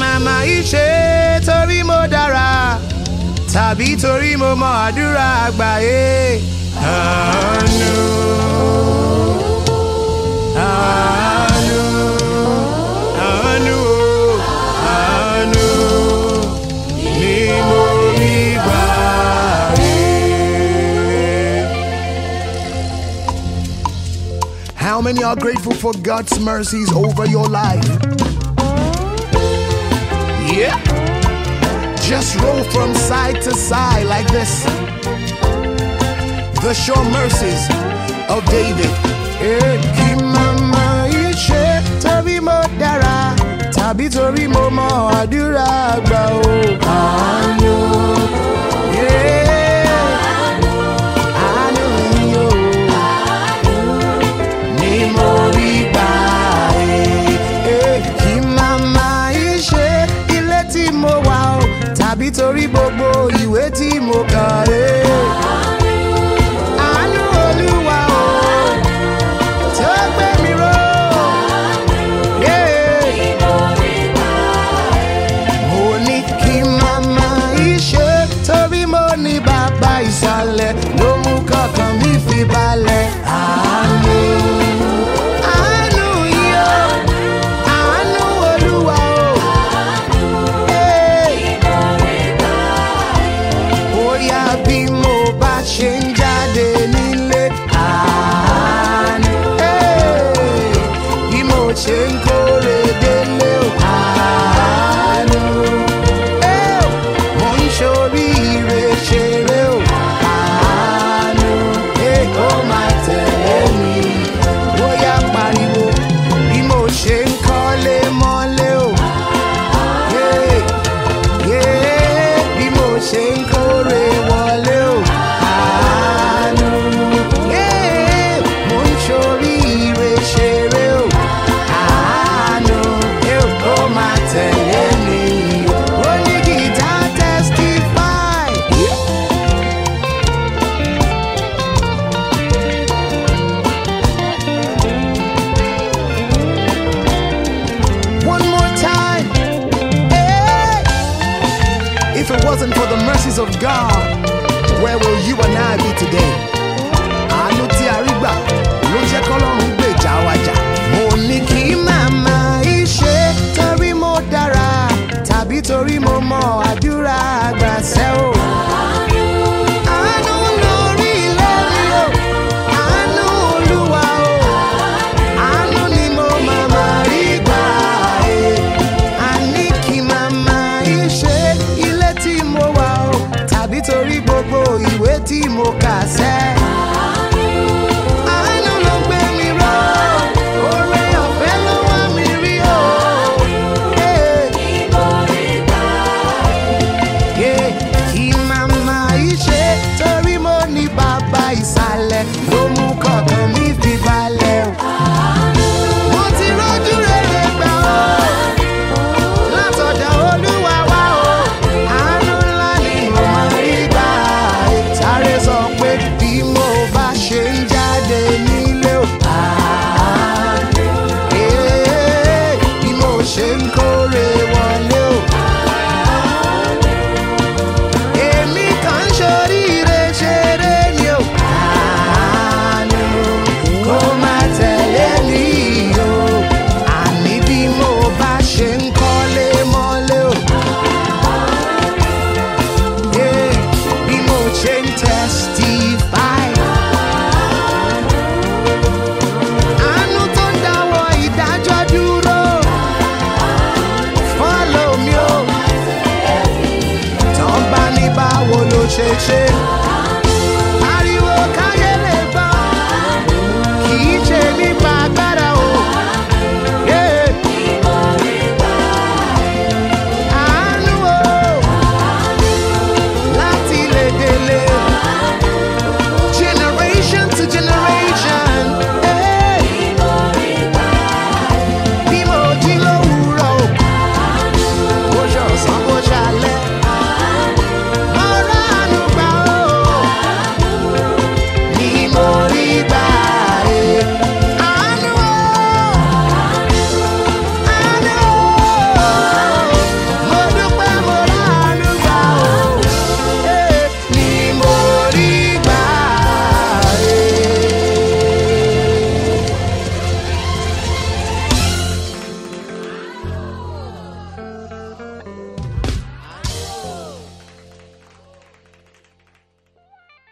màmá ìṣe torí mo dára tàbí torí mo mọ àdúrà àgbáyé. Àánú, àánú, àánú, àánú ni mo rí gbà. How many are grateful for God's mercies over your life? Yeah. Just roll from side to side like this. The sure mercies of David. Kí màmá ìṣe torí mo dára tàbí torí mo mọ àdúrà àgbà o. Àánú, àánú ni o, ni mo rí gbà. Kí màmá ìṣe ilé tí mo wà o tàbí torí gbogbo ìwé tí mo kà é. Àánú Olúwa o tó gbé mi ró. Mo ní kí màmá ìṣe torí mo ní bàbá ìsàlẹ̀ ló mú kọ́kàn mi fi balẹ̀. Àánú, àánú yìí o, àánú Olúwa o. Bóyá bí mo bá ṣe ń jáde nílé. Àánú, bí mo ṣe ń kórè délé o. Àánú, mo ń ṣoríire ṣeré o. Àánú, ó máa tẹ̀lé mi. Bóyá pariwo bí mo ṣe ń kọ́lé mọ́lé o. Bí mo ṣe ń kórè wọlé o. Àánú, mo ń ṣoríire ṣeré o. Àánú, ó máa tẹ̀lé mi. Ó ní gìtá testify. One more time. If it wasn't for the mercies of God, where will you and I be today?